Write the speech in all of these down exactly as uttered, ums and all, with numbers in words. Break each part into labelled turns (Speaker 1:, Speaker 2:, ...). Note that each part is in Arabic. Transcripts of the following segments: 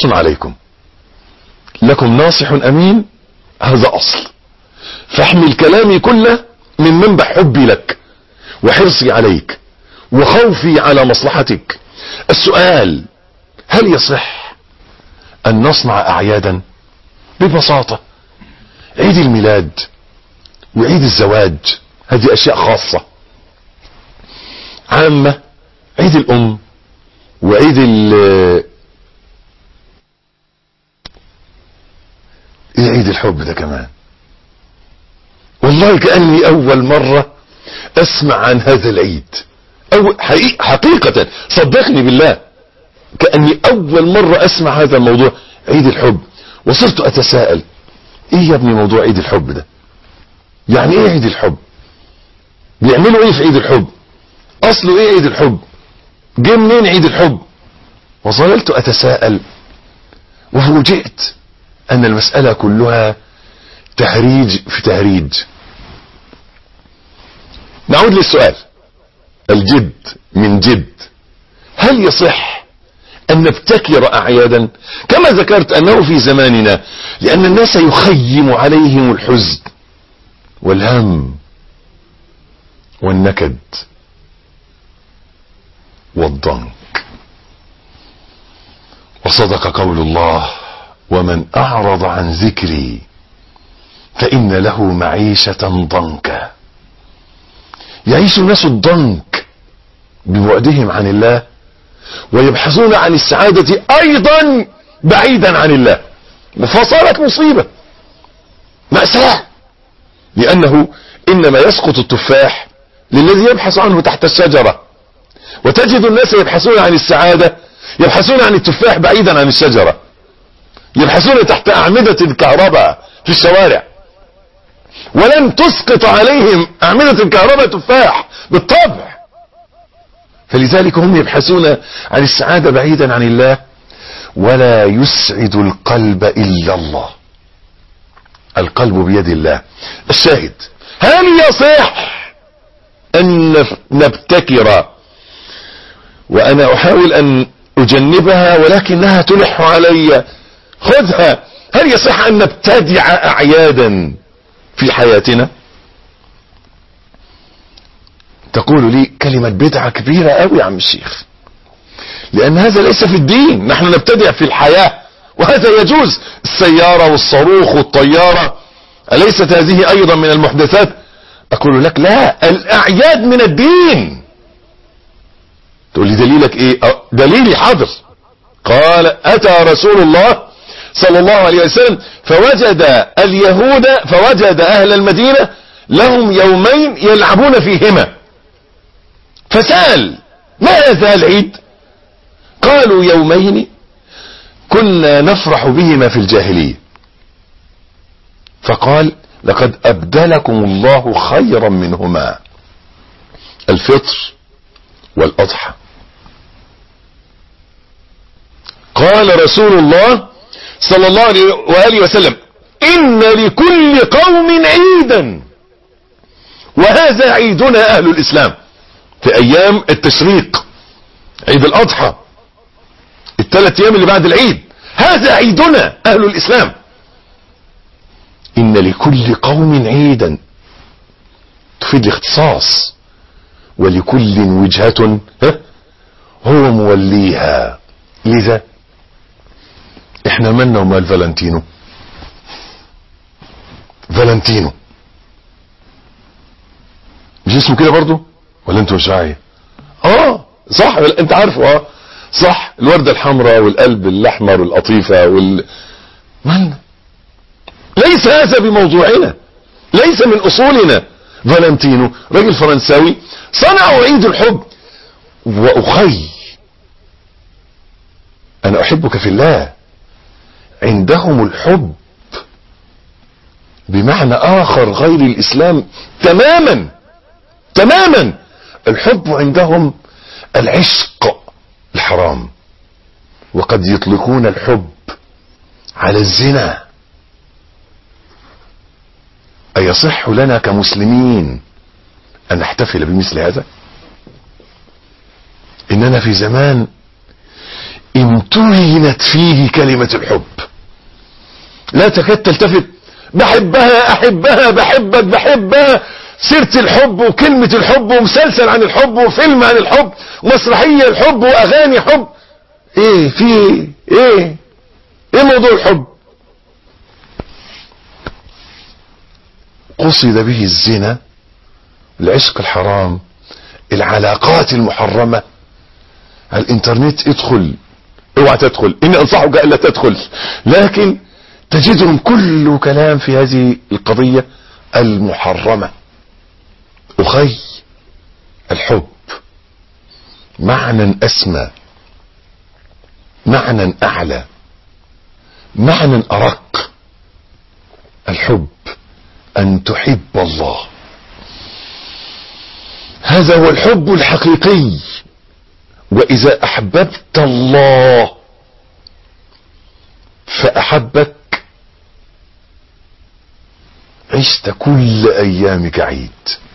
Speaker 1: عليكم، لكم ناصح امين، هذا اصل، فاحمل كلامي كله من منبع حبي لك وحرصي عليك وخوفي على مصلحتك. السؤال: هل يصح ان نصنع اعيادا؟ ببساطة عيد الميلاد وعيد الزواج هذه اشياء خاصة عامة، عيد الام وعيد ال ايه عيد الحب ده كمان، والله كأني اول مرة اسمع عن هذا العيد، أو حقيقة صدقني بالله كأني اول مرة اسمع هذا الموضوع، عيد الحب. وصرت اتساءل ايه يا ابني موضوع عيد الحب ده؟ يعني ايه عيد الحب؟ بيعملوا ايه في عيد الحب؟ اصله ايه عيد الحب؟ جه منين عيد الحب؟ وظللت اتساءل وفوجئت ان المسألة كلها تهريج في تهريج. نعود للسؤال الجد من جد: هل يصح ان نبتكر اعيادا؟ كما ذكرت انه في زماننا لان الناس يخيم عليهم الحزن والهم والنكد والضنك. وصدق قول الله: ومن اعرض عن ذكري فان له معيشة ضنكا. يعيش الناس الضنك ببعدهم عن الله ويبحثون عن السعادة ايضا بعيدا عن الله، فصارت مصيبة مأساة، لانه انما يسقط التفاح للذي يبحث عنه تحت الشجرة، وتجد الناس يبحثون عن السعادة يبحثون عن التفاح بعيدا عن الشجرة، يبحثون تحت اعمدة الكهرباء في الشوارع، ولن تسقط عليهم اعمدة الكهرباء تفاح بالطبع. فلذلك هم يبحثون عن السعادة بعيدا عن الله، ولا يسعد القلب الا الله، القلب بيد الله. الشاهد: هل يصح ان نبتكر؟ وانا احاول ان اجنبها ولكنها تلح علي، خذها. هل يصح ان نبتدع اعيادا في حياتنا؟ تقول لي كلمة بدعة كبيرة قوي يا عم الشيخ، لان هذا ليس في الدين، نحن نبتدع في الحياة وهذا يجوز. السيارة والصاروخ والطيارة أليست هذه ايضا من المحدثات؟ اقول لك لا، الاعياد من الدين. تقول لي دليلك ايه؟ دليلي حاضر. قال: اتى رسول الله صلى الله عليه وسلم فوجد اليهود فوجد اهل المدينة لهم يومين يلعبون فيهما، فسأل: ما هذا العيد؟ قالوا: يومين كنا نفرح بهما في الجاهلية. فقال: لقد أبدلكم الله خيرا منهما، الفطر والأضحى. قال رسول الله صلى الله عليه وآله وسلم: إن لكل قوم عيدا، وهذا عيدنا أهل الإسلام في أيام التشريق، عيد الأضحى، الثلاث أيام اللي بعد العيد، هذا عيدنا أهل الإسلام. إن لكل قوم عيدا تفيد الاختصاص، ولكل وجهة هو موليها. لذا احنا مالنا ومال فالنتينو؟ فالنتينو مش اسمه كده برضو ولا انتوا مش عاية؟ اه صح، انت عارفه. اه صح، الوردة الحمراء والقلب الاحمر والقطيفة وال مالنا. ليس هذا بموضوعنا، ليس من اصولنا. فالنتينو راجل فرنساوي صنعوا عيد الحب. واخي انا احبك في الله، عندهم الحب بمعنى اخر غير الاسلام تماما تماما. الحب عندهم العشق الحرام، وقد يطلقون الحب على الزنا. ايصح لنا كمسلمين ان نحتفل بمثل هذا؟ اننا في زمان امتهنت فيه كلمة الحب، لا تكاد تلتفت، بحبها احبها بحبك بحبها، سيرة الحب وكلمة الحب ومسلسل عن الحب وفيلم عن الحب ومسرحية الحب واغاني حب. ايه في ايه ايه ايه موضوع الحب؟ قصد به الزنا، العشق الحرام، العلاقات المحرمة على الانترنت. ادخل، اوعى تدخل، اني انصحك الا تدخل، لكن تجدهم كل كلام في هذه القضية المحرمة. اخي، الحب معنى اسمى، معنى اعلى، معنى ارق. الحب ان تحب الله، هذا هو الحب الحقيقي. واذا احببت الله فاحبك عشت كل ايامك عيد.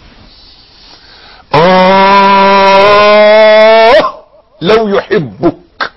Speaker 1: آه لو يحبك.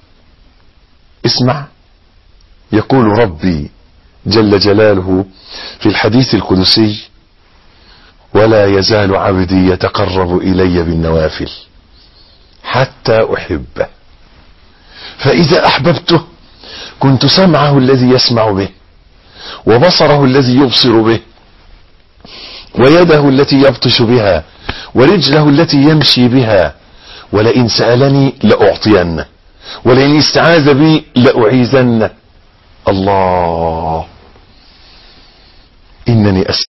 Speaker 1: اسمع، يقول ربي جل جلاله في الحديث القدسي: ولا يزال عبدي يتقرب الي بالنوافل حتى احبه، فاذا احببته كنت سمعه الذي يسمع به، وبصره الذي يبصر به، ويده التي يبطش بها، ورجله التي يمشي بها، ولئن سألني لأعطينه، ولئن استعاذ بي لأعيذنه. الله، إنني أسأل